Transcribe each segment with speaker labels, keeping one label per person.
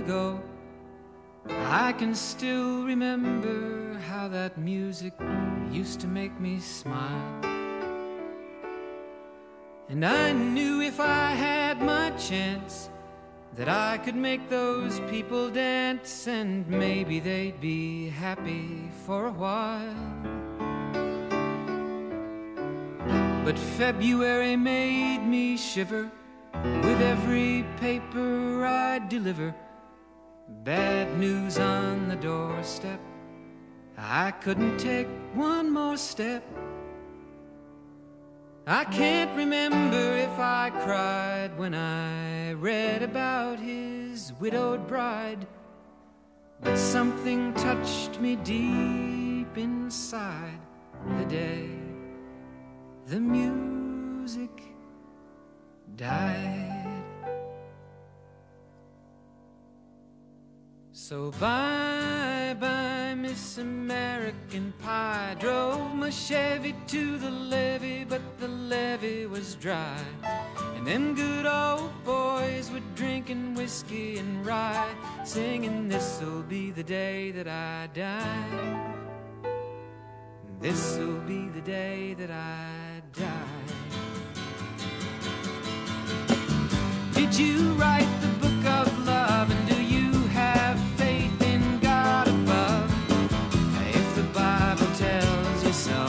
Speaker 1: ago, I can still remember how that music used to make me smile. And I knew if I had my chance that I could make those people dance, and maybe they'd be happy for a while. But February made me shiver with every paper I'd deliver. Bad news on the doorstep, I couldn't take one more step. I can't remember if I cried when I read about his widowed bride, but something touched me deep inside the day the music died. So bye-bye, Miss American Pie. Drove my Chevy to the levee, but the levee was dry. And them good old boys were drinking whiskey and rye, singing, this'll be the day that I die. This'll be the day that I die. Did you write the book of love, and do you have faith in God above? If the Bible tells you so,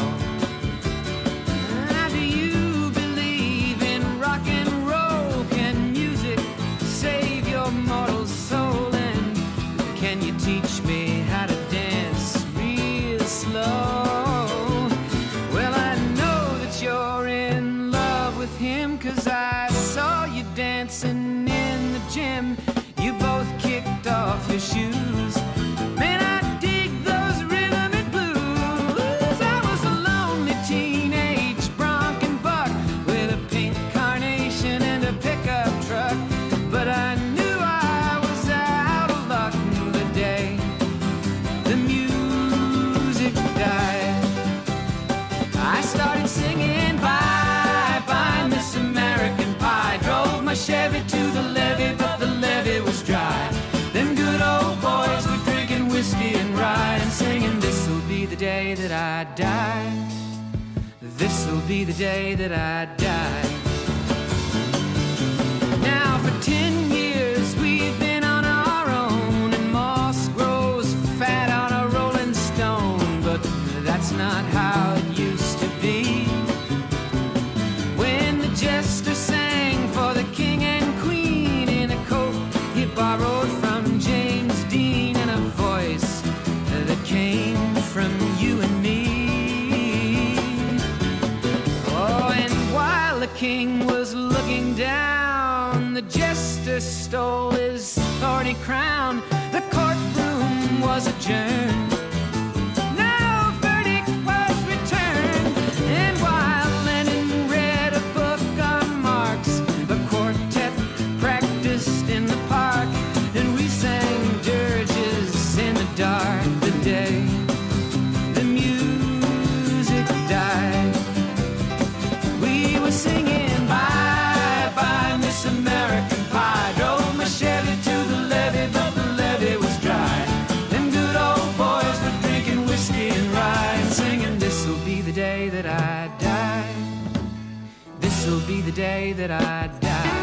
Speaker 1: do you believe in rock and roll? Can music save your mortal soul? And can you teach me how to dance real slow? Well, I know that you're in love with him, 'cause I saw you dancing in the gym. You both kicked off your shoes. Man, I dig those rhythm and blues. I was a lonely teenage bronc and buck with a pink carnation and a pickup truck, but I knew I was out of luck the day the music died. I started singing bye-bye, Miss American Pie. Drove my Chevy to the levee, but the levee was dry. Them good old boys were drinking whiskey and rye, and singing, this'll be the day that I die. This'll be the day that I die. Now for 10 years we've been on our own, and moss grows fat on a rolling stone, but that's not how it used to be. When the jester sang for the king and queen in a coat he borrowed from James Dean, and a voice that came from you and me. Oh, and while the king was looking down, the jester stole his thorny crown. The courtroom was adjourned. No verdict was returned. And while Lenin read a book on Marx, the quartet practiced in the park, and we sang dirges in the dark the day the music died. We were singing bye-bye, Miss American Pie. Drove my Chevy to the levee, but the levee was dry. Them good old boys were drinking whiskey and rye, and singing, this'll be the day that I die. This'll be the day that I die.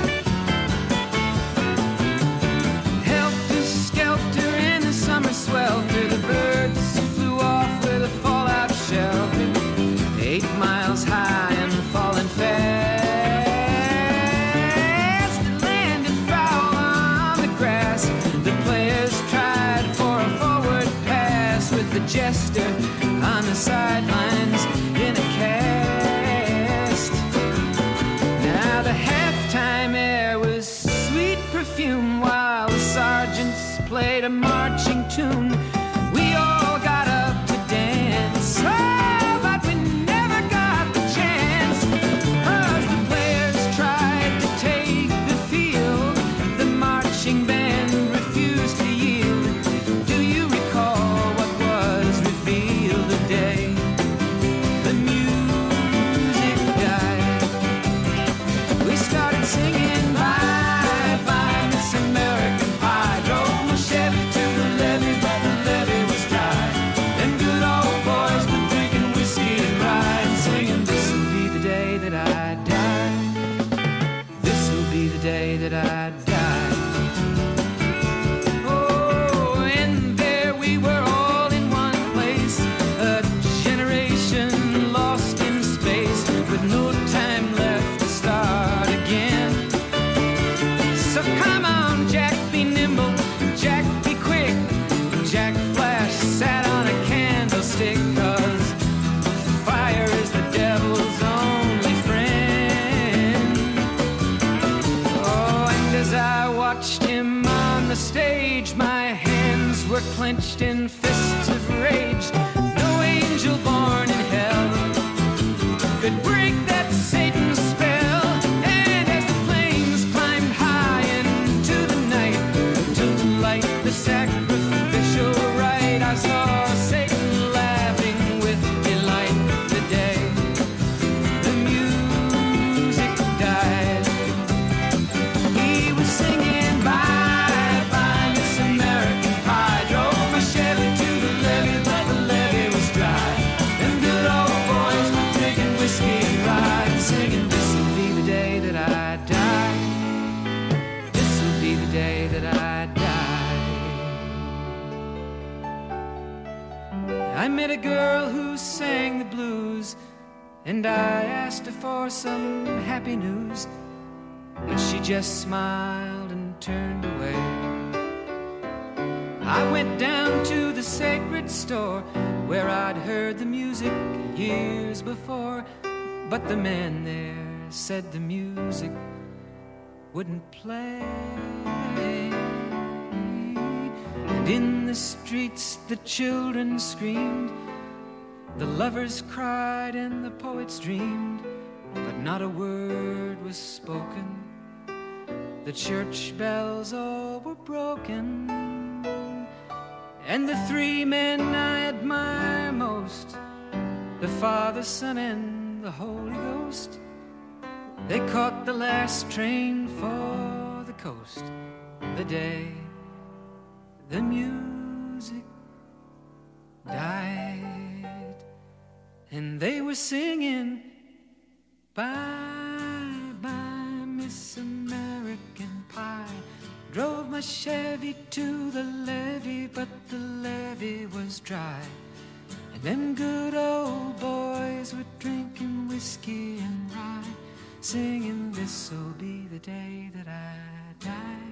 Speaker 1: Helter-skelter in the summer swelter, the birds flew off with a fallout shelter. 8 miles high and falling fast. It landed foul on the grass. The players tried for a forward pass, with the jester on the sidelines in a cast. Now the halftime air was sweet perfume, while the sergeants played a marching tune. We all got up to dance, oh, but we never got the chance, 'cause the players tried to take the field. The marching band refused to yield. Do you recall what was revealed the day the music died? We started singing bye-bye, Miss American Pie. Drove my that I died. Oh, and there we were all in one place, a generation lost in space with no time left to start again. So come on, Jack, be nimble, Jack, be quick. Jack Flash sat on a candlestick, 'cause fire is the devil's only friend. Oh, and as I watched him on the stage, my hands were clenched in fists of rage. No angel born in hell could break that Satan's spell. And as the flames climbed high into the night to light the sacrificial rite, I saw Satan laughing with delight the day the music died. He was singing bye bye Miss American Pie, drove my Chevy to the levee, but the levee was dry. Them good old boys were drinking whiskey and rye, singing this'll be the day that I die. This'll be the day that I die. I met a girl who sang the blues, and I asked her for some happy news, but she just smiled and turned away. I went down to the sacred store where I'd heard the music years before, but the man there said the music wouldn't play. And in the streets the children screamed, the lovers cried and the poets dreamed, but not a word was spoken. The church bells all were broken, and the three men I admire most, the Father, Son, and the Holy Ghost, they caught the last train for the coast the day the music died. And they were singing bye bye Miss American Pie, drove my Chevy to the levee, but the levee was dry. And them good old boys were drinking whiskey and rye, singing this'll be the day that I die.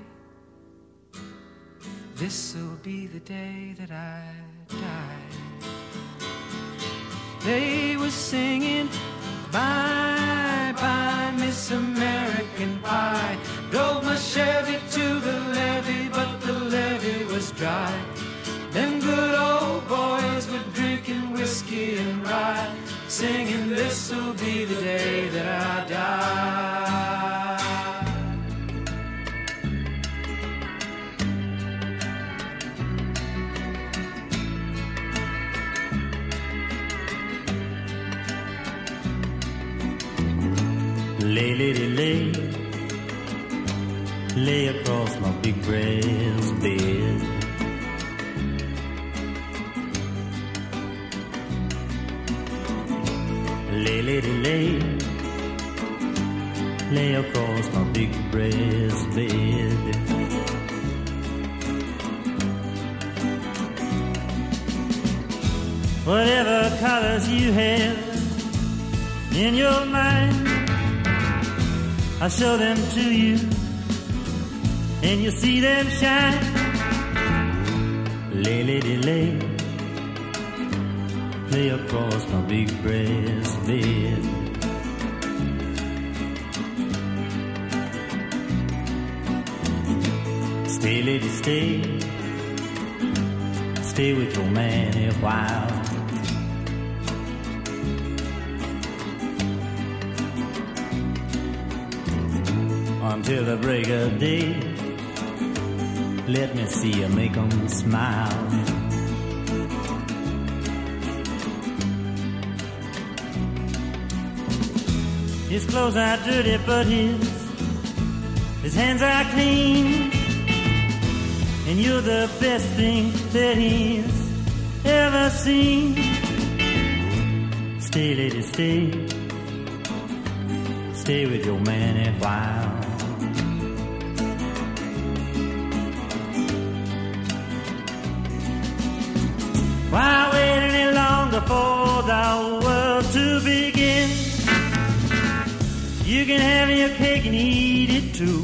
Speaker 1: This'll be the day that I die. They were singing bye bye Miss American Pie, drove my Chevy to the levee, but the levee was dry. Them good old boys were drinking whiskey and rye, singing this'll be the day that I die.
Speaker 2: Lay, lady, lay, lay across my big brass bed. Lay, lady, lay, lay across my big brass bed. Whatever colors you have in your mind, I'll show them to you, and you'll see them shine. Lay, lady, lay, lay across my big brass bed. Stay, lady, stay, stay with your man a while. Until the break of day, let me see you make 'em smile. His clothes are dirty, but his hands are clean, and you're the best thing that he's ever seen. Stay, lady, stay, stay with your man a while. You can have your cake and eat it too.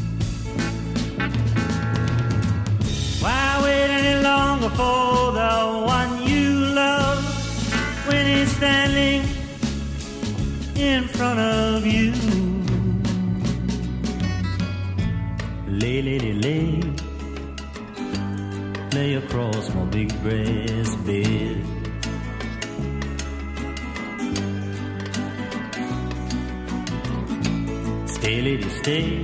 Speaker 2: Why wait any longer for the one you love when he's standing in front of you? Lay, lady, lay, lay across my big brass bed. Stay, lady, stay,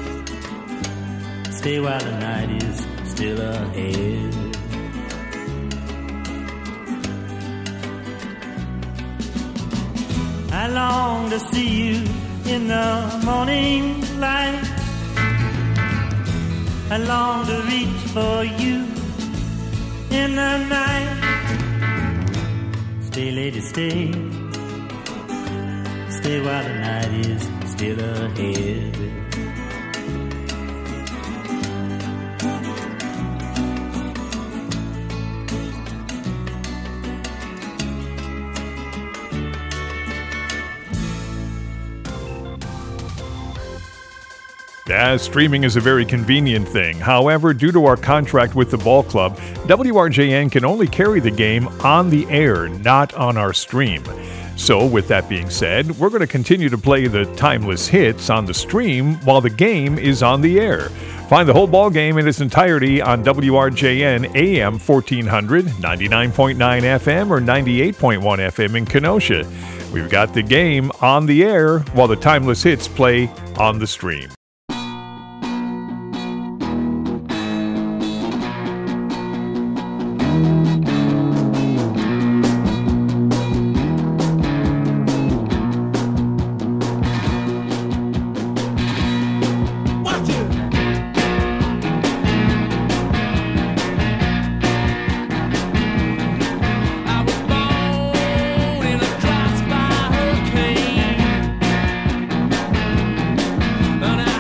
Speaker 2: stay while the night is still ahead. I long to see you in the morning light. I long to reach for you in the night. Stay, lady, stay, stay while the night is still ahead.
Speaker 3: Streaming is a very convenient thing. However, due to our contract with the ball club, WRJN can only carry the game on the air, not on our stream. So, with that being said, we're going to continue to play the timeless hits on the stream while the game is on the air. Find the whole ball game in its entirety on WRJN AM 1400, 99.9 FM, or 98.1 FM in Kenosha. We've got the game on the air while the timeless hits play on the stream.
Speaker 1: And I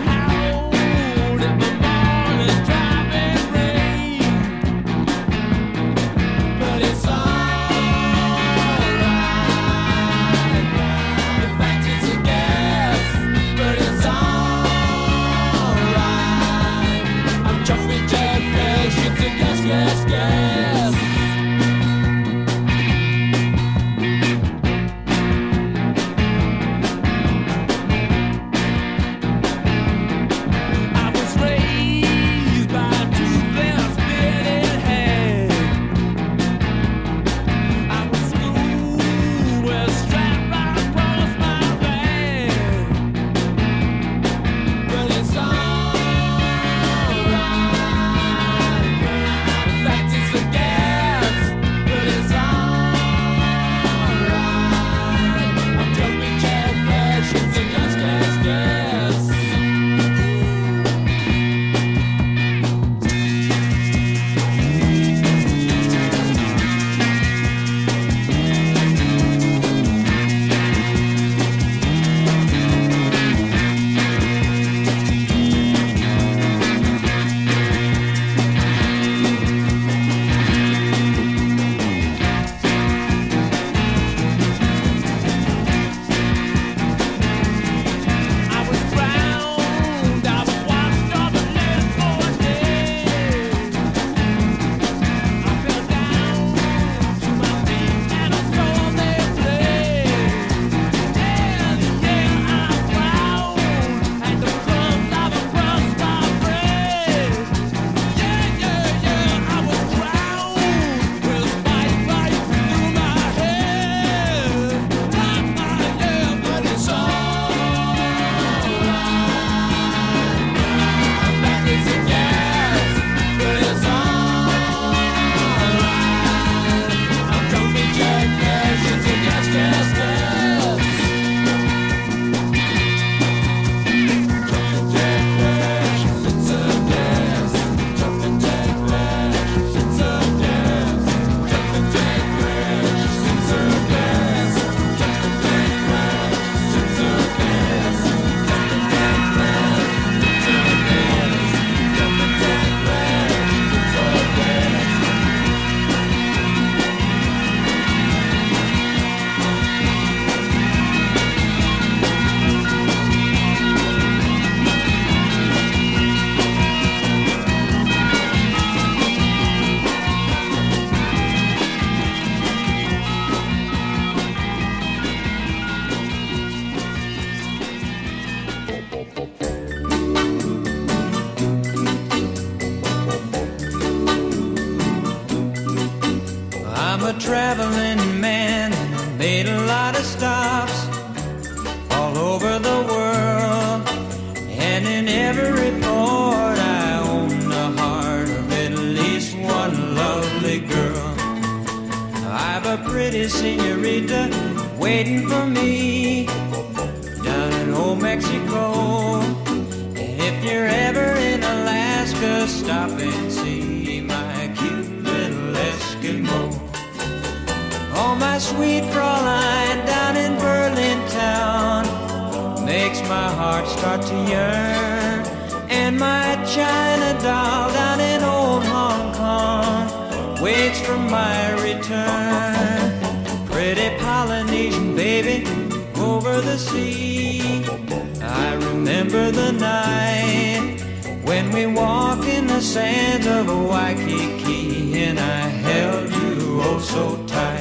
Speaker 1: traveling man, made a lot of stops all over the world, and in every port I own the heart of at least one lovely girl. I've a pretty senorita waiting for me down in old Mexico, and if you're ever in Alaska, stop and see my cute little Eskimo. Oh, my sweet Fraulein down in Berlin town makes my heart start to yearn, and my China doll down in old Hong Kong waits for my return. Pretty Polynesian baby over the sea, I remember the night when we walked in the sands of Waikiki, and I held you oh so tight.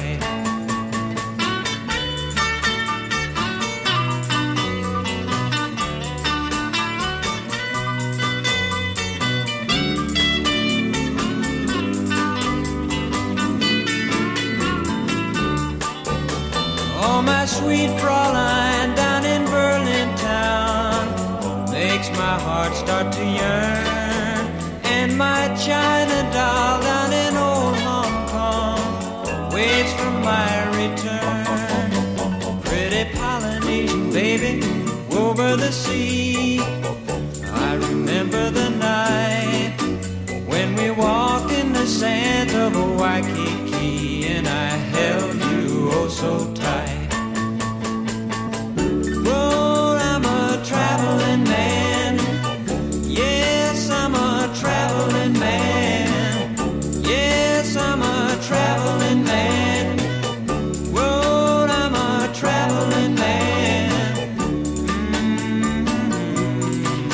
Speaker 1: Oh, my sweet Fraulein down in Berlin town makes my heart start to yearn, and my China doll down in old Hong Kong waits for my return. Pretty Polynesian baby over the sea, I remember the night when we walked in the sands of Waikiki, and I held you oh so tight. Well, I'm a traveling man. Yes, I'm a traveling man. Yes, I'm a traveling man. Well, I'm a traveling man.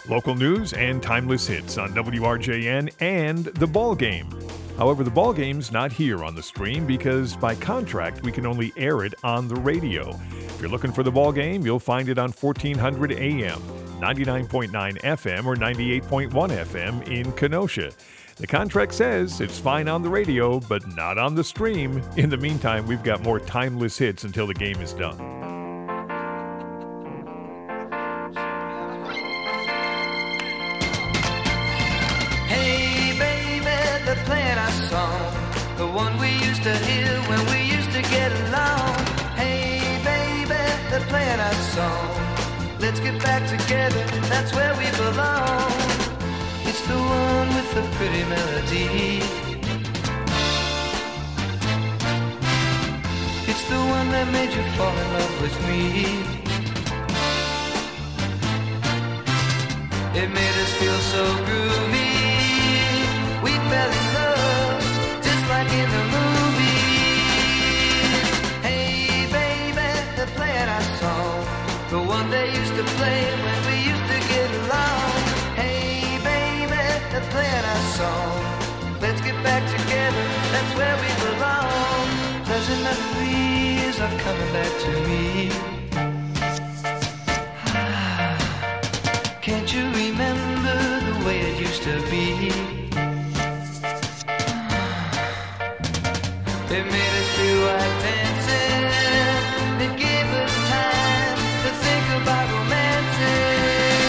Speaker 3: Local news and timeless hits on WRJN and The Ball Game. However, The Ball Game's not here on the stream because by contract we can only air it on the radio. If you're looking for The Ball Game, you'll find it on 1400 AM, 99.9 FM, or 98.1 FM in Kenosha. The contract says it's fine on the radio, but not on the stream. In the meantime, we've got more timeless hits until the game is done.
Speaker 1: Hey baby, they're playing our song, the one we used to hear when we used to get along. Hey baby, they're playing our song, let's get back together, that's where we belong. It's the one with the pretty melody, it's the one that made you fall in love with me. It made us feel so groovy, we fell in love just like in the movies. Hey baby, they're playing our song, the one they used to play when we used to get along. They're playing our song, let's get back together, that's where we belong. Pleasant memories are coming back to me. Can't you remember the way it used to be? It made us feel like dancing, it gave us time to think about romancing.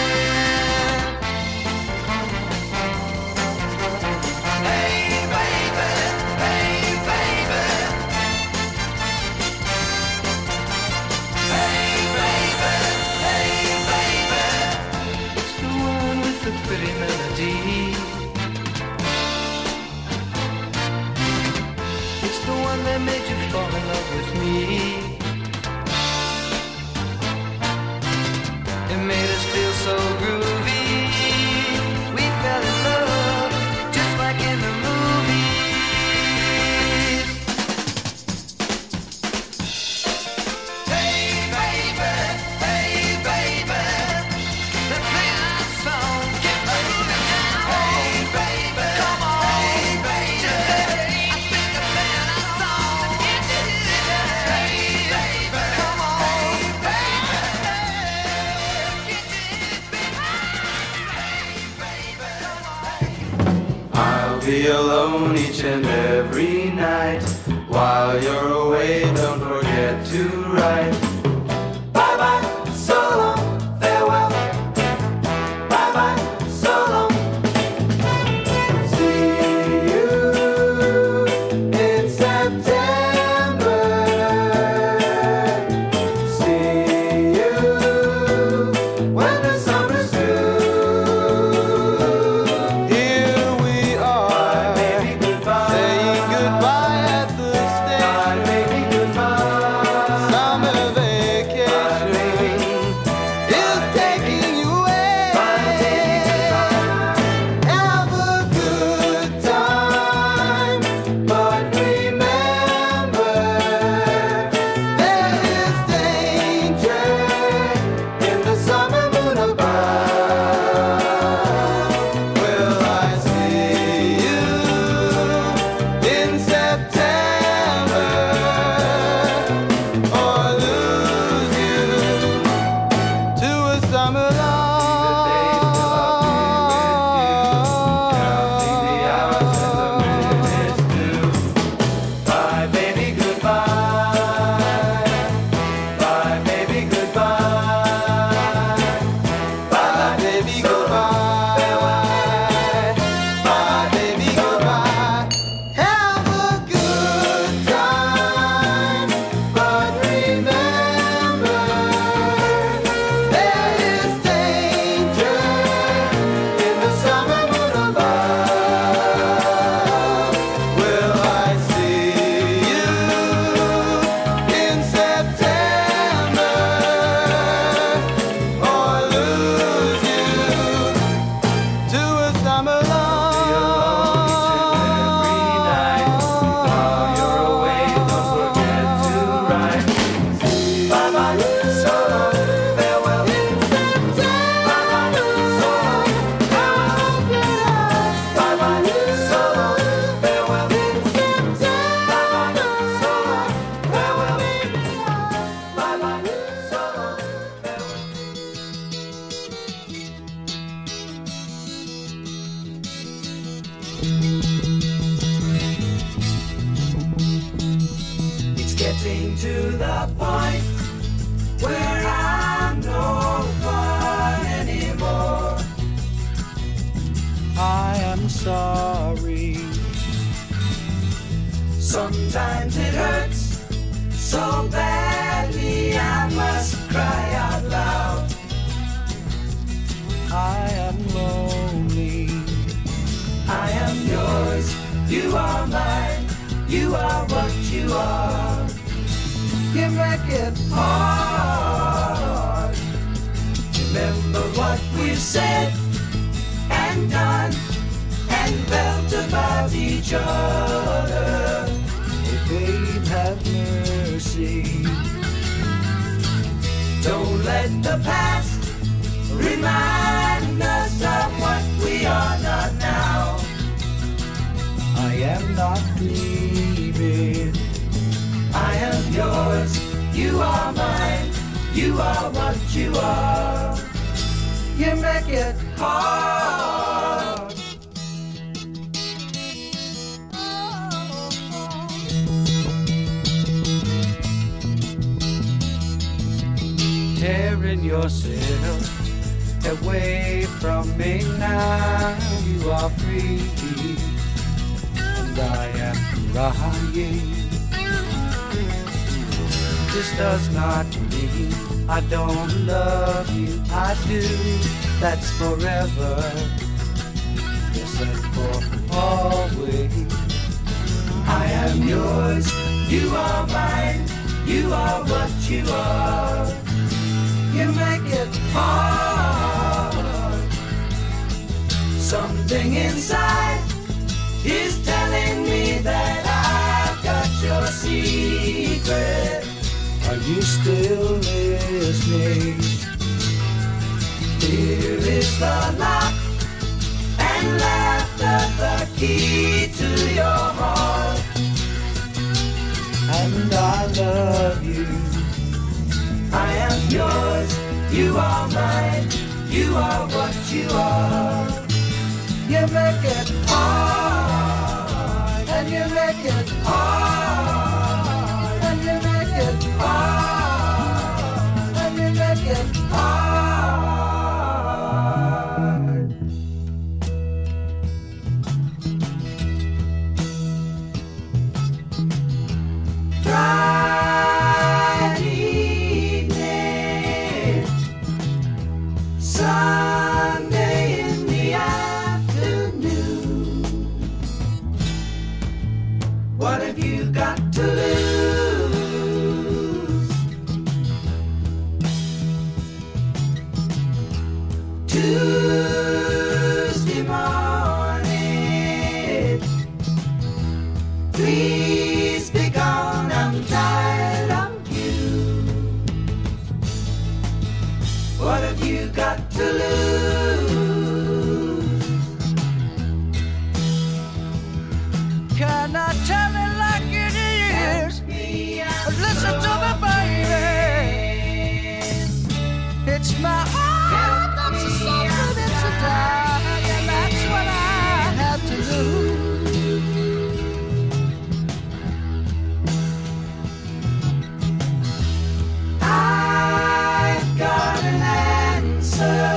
Speaker 1: Pretty melody, it's the one that made you fall in love with me. It made us feel so groovy, we fell in love just like in the movies. Hey baby, hey baby, let's play our song.
Speaker 4: Be alone each and every night. While you're away, don't forget to write. Bye bye, so long, farewell. Bye bye, so long. See you in September. See you when the summer's through. Here we are. Saying goodbye at the station. Summer It's getting to the point where I'm no fun anymore. I am sorry. Sometimes it hurts so badly I must cry out loud. I am lonely. I am yours. You are mine. You are what you are. You make it hard. Remember what we've said and done and felt about each other. Oh, babe, have mercy. Don't let the past remind us of what we are not now. I am not grieving. I am yours. You are mine. You are what you are. You make it hard. Tearing yourself away from me now. You are free and I am crying. This does not mean I don't love you. I do. That's forever. Yes, and for always. I am yours. You are mine. You are what you are. You make it hard. Something inside is telling me that I've got your secret. Are you still listening? Here is the lock and laughter, the key to your heart. And I love you. I am yours. You are mine. You are what you are. You make it hard. And you make it hard. And you make it hard. And you make it hard. Sunday in the afternoon. What have you got to lose? Tuesday morning. Please be gone, I'm tired of you. What have you got to lose? Can I tell it like it is? Listen to me, baby. It's my heart that's a suffering, it's a dying, and that's what I have to lose. I've got an answer.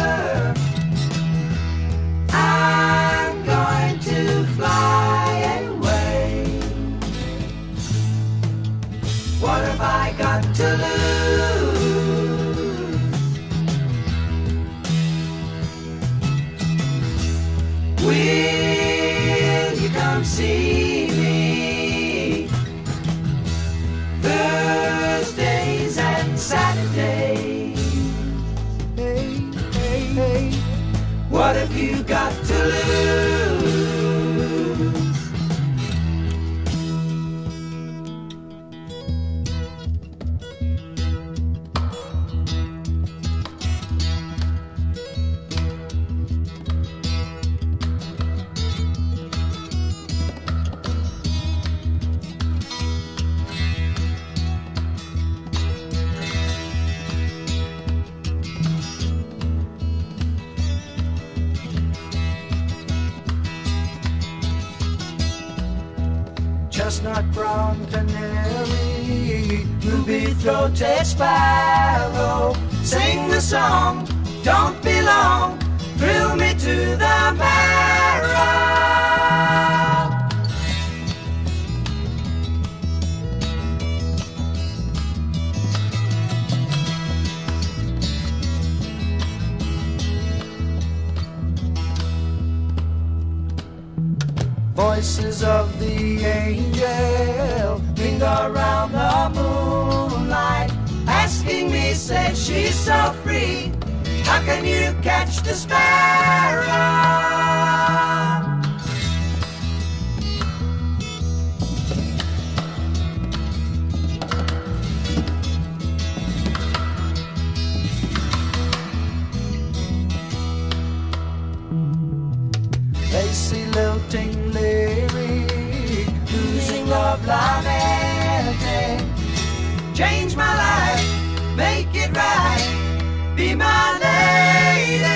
Speaker 4: I'm going to fly away. What have I got to lose? Will you come see me Thursdays and Saturdays? Hey, hey, hey. What have you got to lose? chestnut-brown canary, ruby-throated sparrow, sing the song, don't be long, thrill me to the marrow. Voices of the angel linger around the moonlight, asking me, said she's so free, how can you catch the sparrow? Lacy lilting lyric, losing love lamenting, change my life, make it right, be my lady.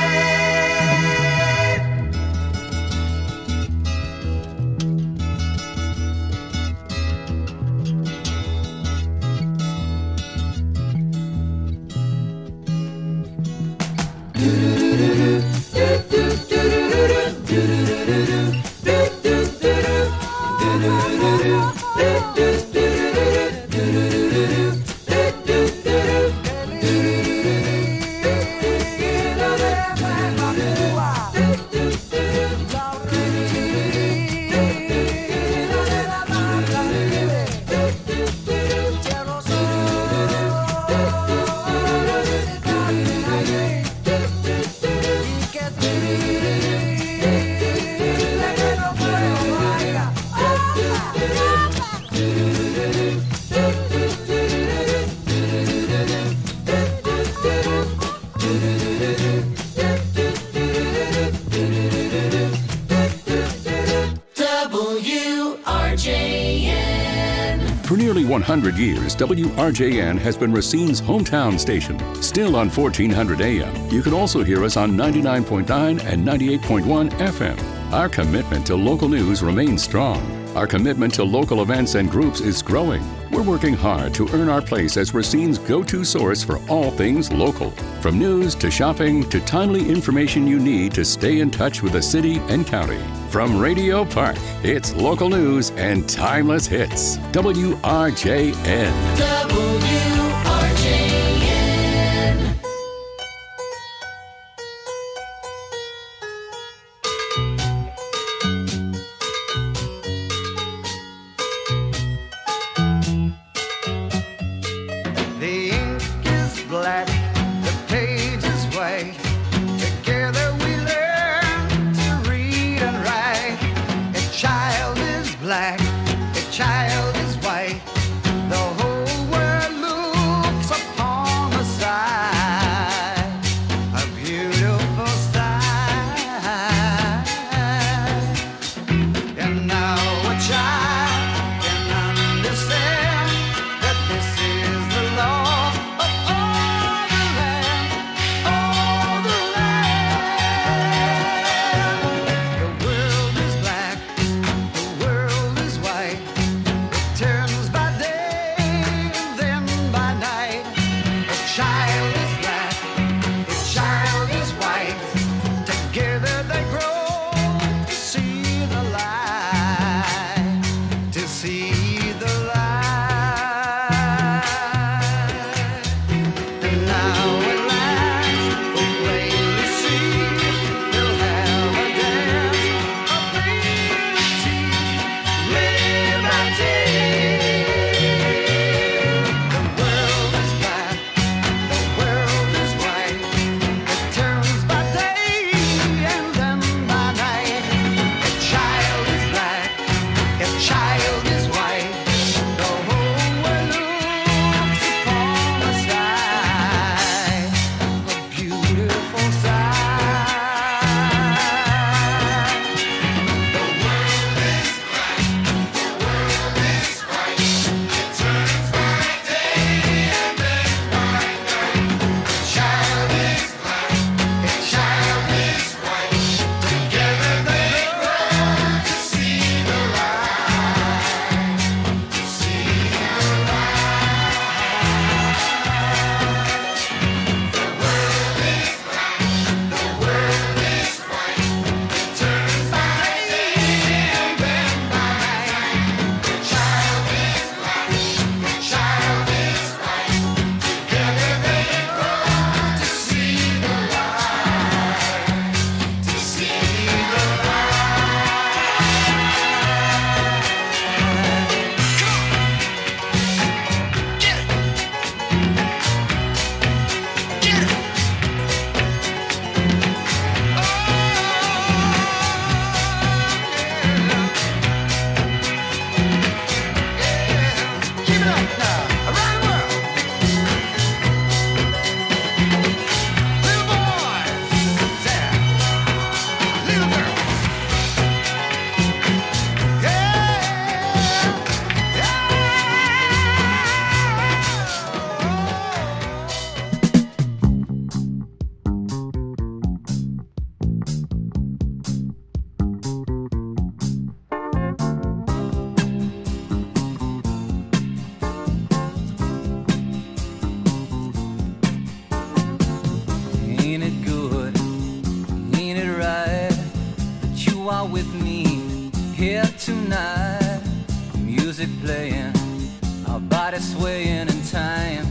Speaker 5: For nearly 100 years, WRJN has been Racine's hometown station. Still on 1400 AM, you can also hear us on 99.9 and 98.1 FM. Our commitment to local news remains strong. Our commitment to local events and groups is growing. We're working hard to earn our place as Racine's go-to source for all things local. From news to shopping to timely information you need to stay in touch with the city and county. From Radio Park, it's local news and timeless hits. WRJN. WRJN.
Speaker 4: The ink is black, the page is white. Together we learn to read and write. A child is black, a child is white. The whole world
Speaker 1: are with me here tonight. Music playing, our bodies swaying in time.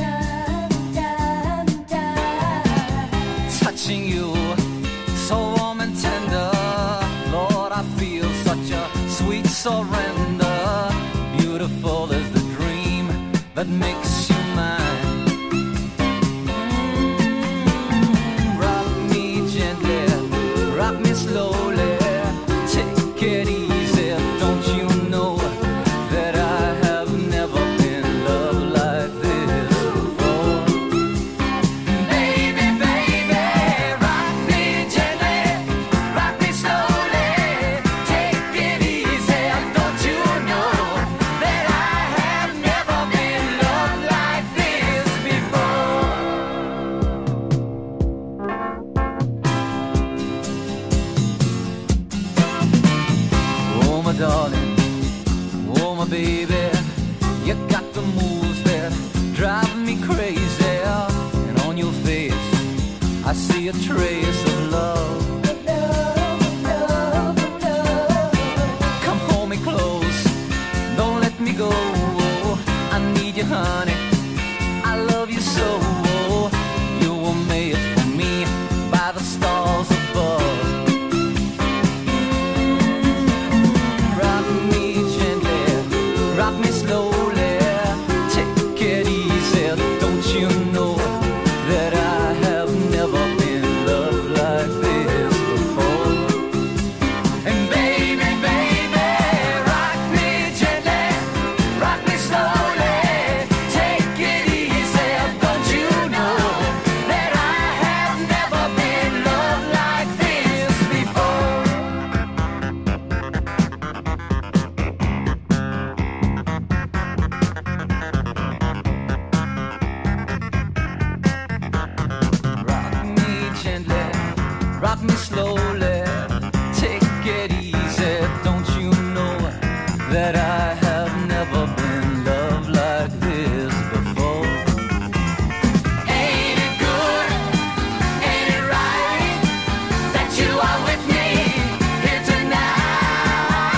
Speaker 1: Touching you, so warm and tender. Lord, I feel such a sweet surrender. Beautiful is the dream that makes you mine. Rock me gently, rock me slowly. Take it easy, don't you know that I have never been loved like this before. Baby, baby, rock me gently, rock me slowly. Take it easy, don't you know that I have never been loved like this before. Oh my darling, oh my baby, you got the moves that drive me crazy. And on your face, I see a trace of love. Come hold me close, don't let me go. I need you, honey, I love you so. You were made for me by the stars above. Rock me gently, rock me slowly. Take it easy, don't you know that I have never been loved like this before. And baby, baby, rock me gently, rock me slowly. Take it easy, don't you know that I have never been loved like this before. Rock me gently, rock me slowly. Take it easy, don't you know that I have never been loved like this before. Ain't it good? Ain't it right that you are with me here tonight?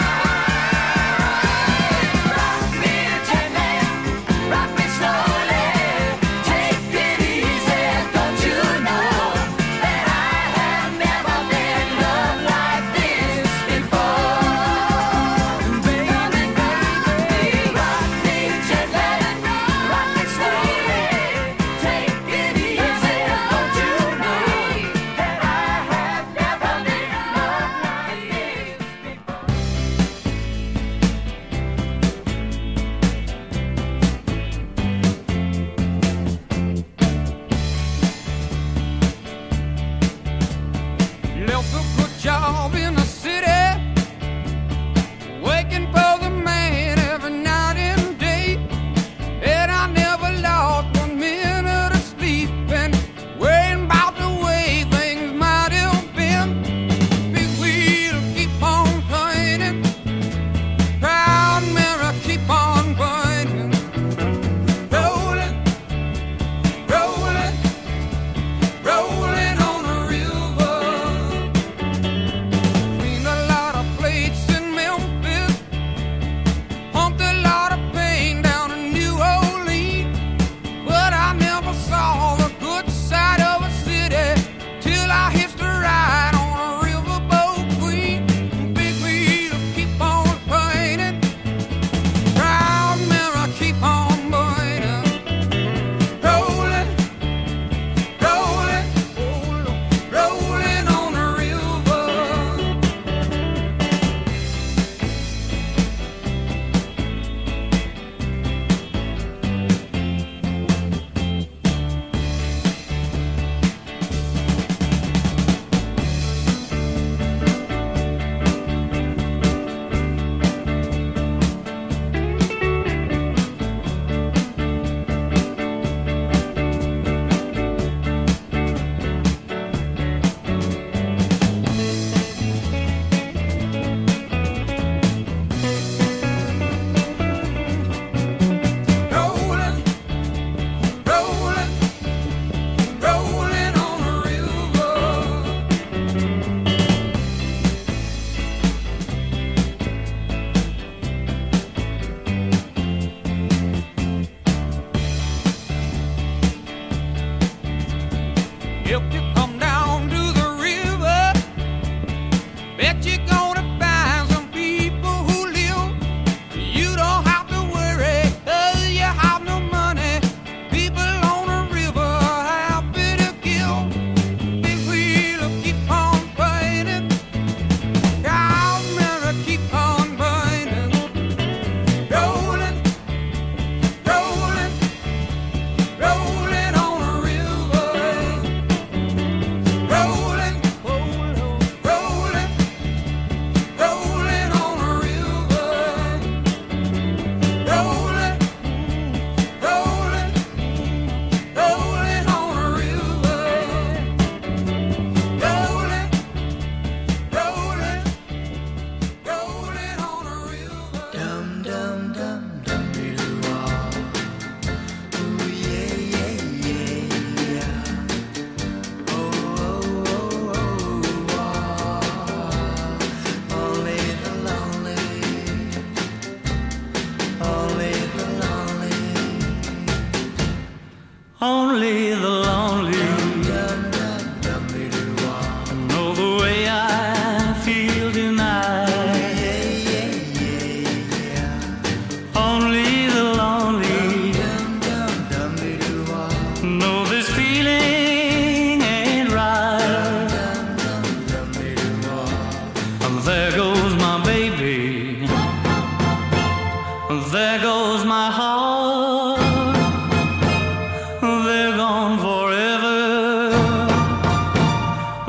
Speaker 1: Rock me gently, rock me slowly. Take it easy, don't you know that I have never been loved like this before. Baby, baby, rock me gently, rock me slowly. Take it easy, don't you know that I have never been loved like this before. Left a good job in the city, working for the man every night and day. And I never lost 1 minute of sleep and worrying about the way things might have been. Big wheel keep on turning, proud mirror keep on burning. Rolling, rolling, rolling on the river. We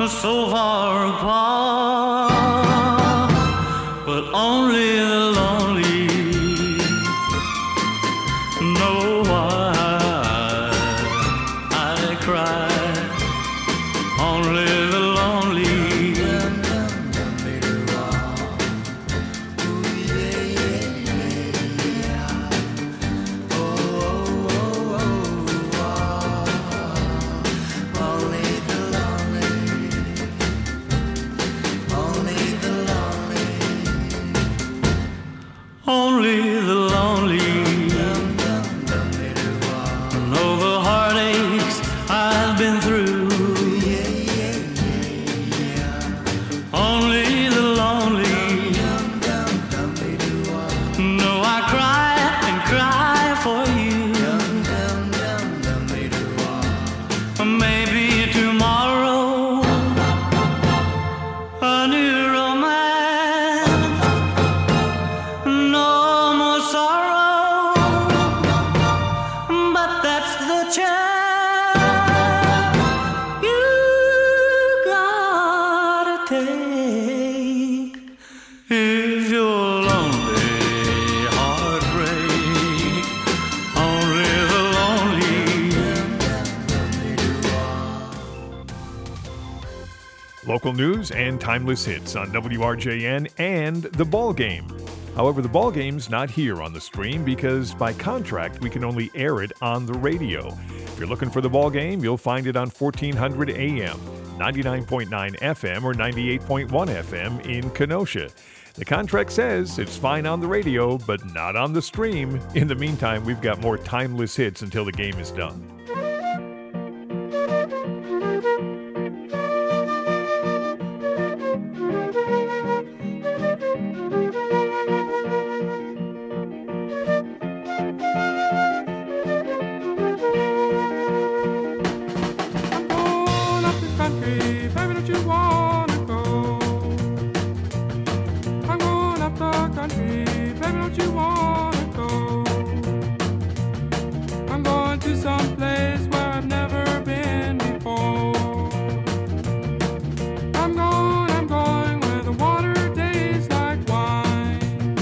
Speaker 2: so far apart, but only the lonely know why I cry. Only the lonely. Only the lonely know the heartaches I've been through. Only the lonely know I cry and cry for you. Maybe tomorrow a new romance. No more sorrow, but that's the chance you gotta take. If you're lonely, heartbreak, only the lonely.
Speaker 3: Local news and timeless hits on WRJN and The Ball Game. However, The Ball Game's not here on the stream because by contract we can only air it on the radio. If you're looking for The Ball Game, you'll find it on 1400 AM, 99.9 FM, or 98.1 FM in Kenosha. The contract says it's fine on the radio, but not on the stream. In the meantime, we've got more timeless hits until the game is done.
Speaker 6: Going up the country, baby, don't you wanna go? I'm going up the country, baby, don't you wanna go? I'm going to some place where I've never been before. I'm going where the water tastes like wine.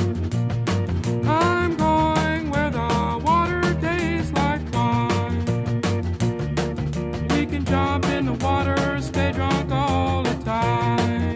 Speaker 6: I'm going where the water tastes like wine. We can jump in the water, stay drunk all the time.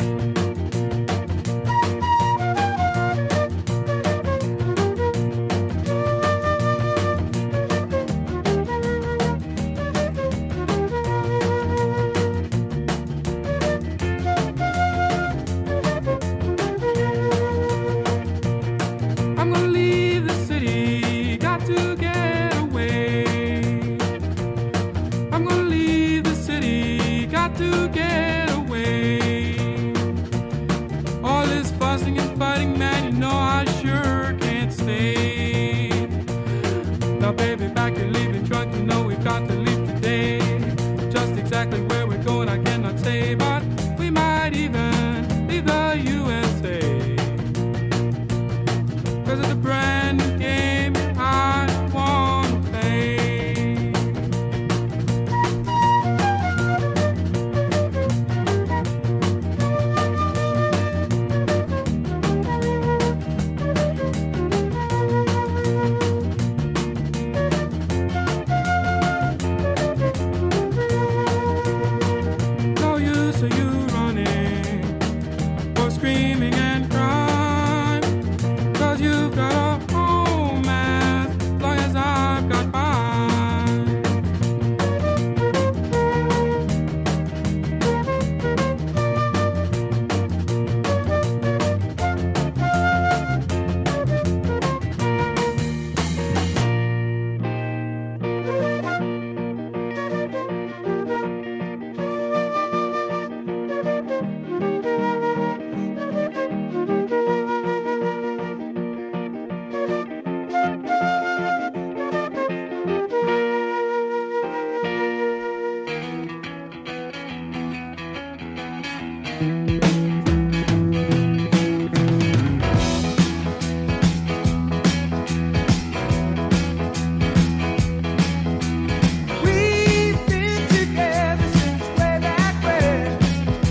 Speaker 6: I'm gonna leave the city, got to get away. I'm gonna leave the city, got to get away. All this fussing and fighting, man, you know I sure can't stay. Now, baby, back your leaving truck, you know we've got to leave today. Just exactly where we're going, I cannot say, but we might even leave the USA. 'Cause it's a brand new game I wanna play. No use of you running or screaming and crying, 'cause you've got a home as long as I've got mine. We've been together since way back when.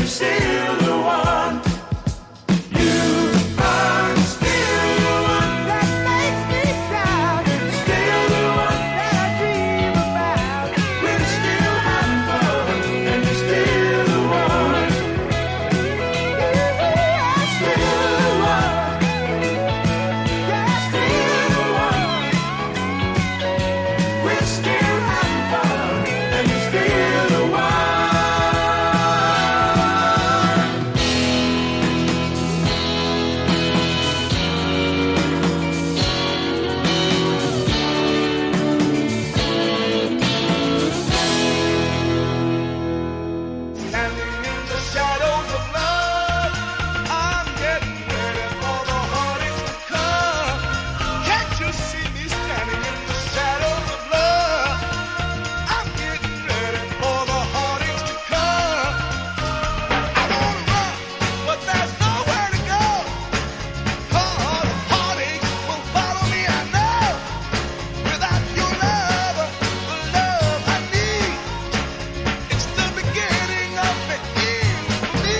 Speaker 4: you're still the one. You are still the one that makes me proud. Still the one that I dream about. We're still having fun, and you're still the one. You're still the one. You're still the one. We're still having fun, and you're still the one. Standing in the shadows of love, I'm getting ready for the heartaches to come. Can't you see me standing in the shadows of love? I'm getting ready for the heartaches to come. I wanna run, but there's nowhere to go. 'Cause heartaches will follow me, I know. Without your love, the love I need, it's the beginning of the end for me.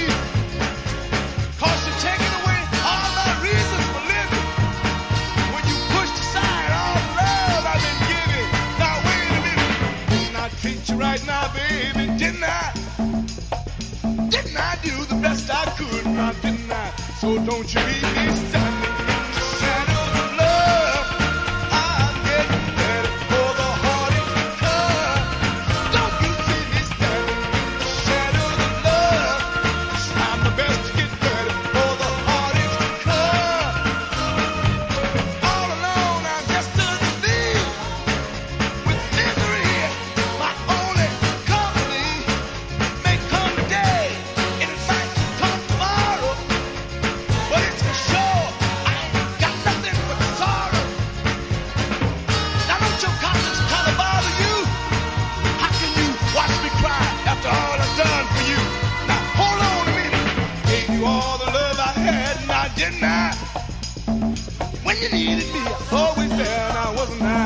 Speaker 4: 'Cause you're taking away all my reasons for living. When you pushed aside all the love I've been giving. Now wait a minute, didn't I treat you right now, baby? Didn't I? Didn't I do the best I could? Now didn't I? So don't you leave me standing in the shadows of love. I'm getting ready for the heartache to come. Don't you see me standing in the shadows of love? 'Cause I'm the best to get ready for the heartache to come. All alone, I'm just a thief with misery, my only company. May come today, it might come tomorrow, but it's for sure I ain't got nothing but sorrow. Now don't your conscience kinda bother you? How can you watch me cry after all I've done for you? Now hold on a minute, gave you all the love I had, now didn't I? When you needed me, I was always there, now wasn't I?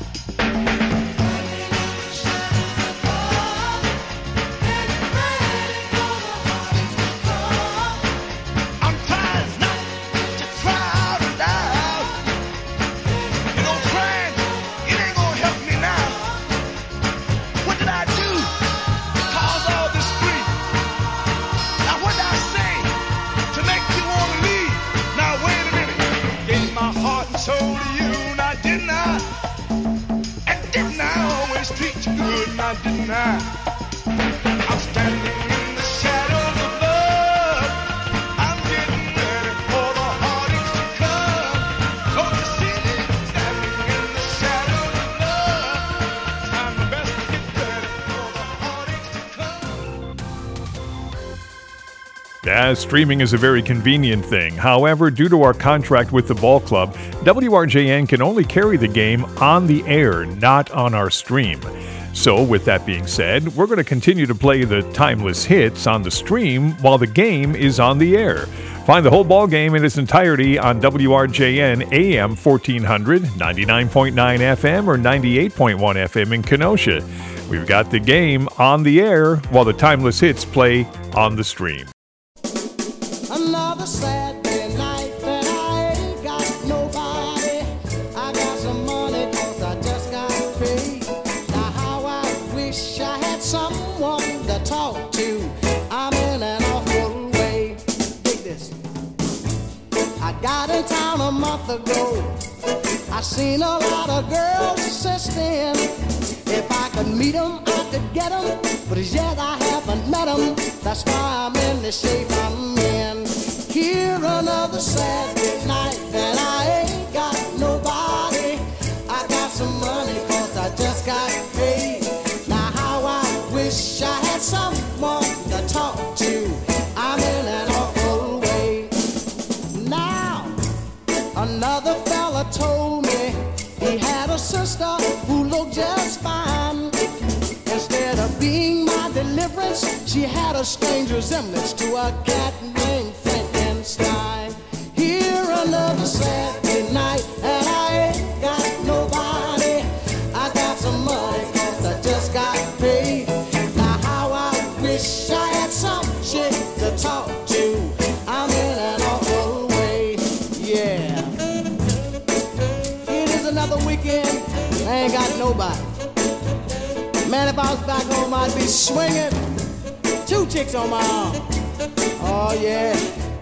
Speaker 4: I'm trying not to cry out loud. You know, crying, it ain't gonna help me now. What did I do to cause all this grief? Now what did I say to make you wanna leave? Now wait a minute, gave my heart and soul to you, now didn't I? And didn't I always treat you good, now didn't I? I'm standing in the shadows of love. I'm getting ready for the heartaches to come. Don't you see me standing in the shadows of love? I'm the best to get ready for the heartaches to come.
Speaker 3: Yeah, streaming is a very convenient thing. However, due to our contract with the ball club, WRJN can only carry the game on the air, not on our stream. So, with that being said, we're going to continue to play the timeless hits on the stream while the game is on the air. Find the whole ball game in its entirety on WRJN AM 1400, 99.9 FM, or 98.1 FM in Kenosha. We've got the game on the air while the timeless hits play on the stream.
Speaker 7: Another Saturday night that I ain't got nobody. I got some money 'cause I just got paid. Now how I wish I had someone to talk to. I'm in an awful way. Take this. I got in town a month ago. I seen a lot of girls since then. If I could meet 'em, I could get 'em. But as yet I haven't met 'em. That's why I'm in the shape I'm in. Here another Saturday night and I ain't got nobody. I got some money 'cause I just got paid. Now how I wish I had someone to talk to. I'm in an awful way. Now another fella told me he had a sister who looked just fine. Instead of being my deliverance, she had a strange resemblance to a cat named Frankenstein. Here another Saturday night and I ain't got nobody. I got some money 'cause I just got paid. Now how I wish I had some ain't got nobody. Man, if I was back home, I'd be swinging 2 chicks on my arm. Oh, yeah.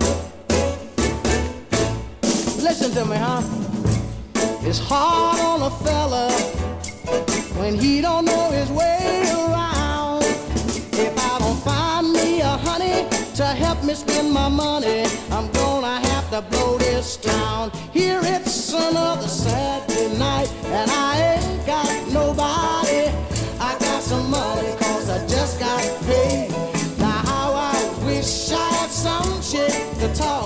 Speaker 7: Listen to me, huh? It's hard on a fella when he don't know his way around. If I don't find me a honey to help me spend my money, I'm gonna have to blow this town. Here it's another Saturday night, and I ain't got nobody. I got some money 'cause I just got paid. Now how I wish I had some chick to talk